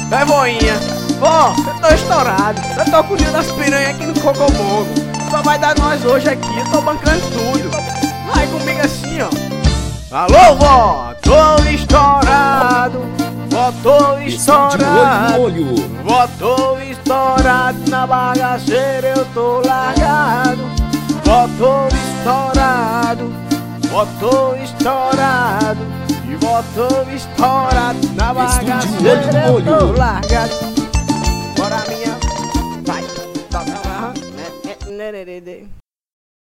É, voinha. Vó, eu tô estourado. Eu tô com o dia das piranhas aqui no Cocomoco. Só vai dar nós hoje aqui, eu tô bancando tudo. Vai comigo assim, ó. Alô, vó, tô estourado. Vó, tô estourado. Vó, tô estourado. Na bagaceira eu tô largado. Vó, tô estourado. Vó, tô estourado. E vó, tô estourado. Na bagaceira eu tô largado.